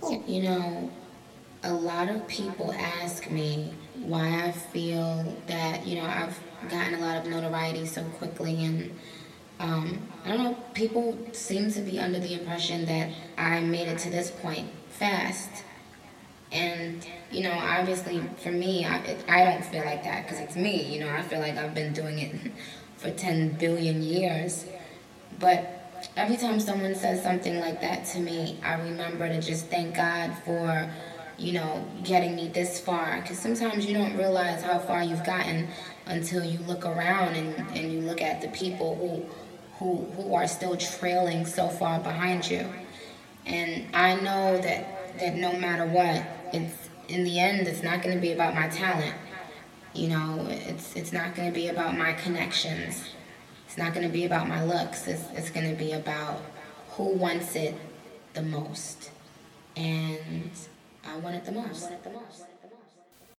You know, a lot of people ask me why I feel that, I've gotten a lot of notoriety so quickly. And I don't know, people seem to be under the impression that I made it to this point fast. And, obviously for me, I don't feel like that because it's me. I feel like I've been doing it for 10 billion years. But every time someone says something like that to me, I remember to just thank God for, getting me this far. Because sometimes you don't realize how far you've gotten until you look around and you look at the people who are still trailing so far behind you. And I know that no matter what, it's in the end, it's not going to be about my talent. It's not going to be about my connections. It's not going to be about my looks. It's going to be about who wants it the most. And I want it the most.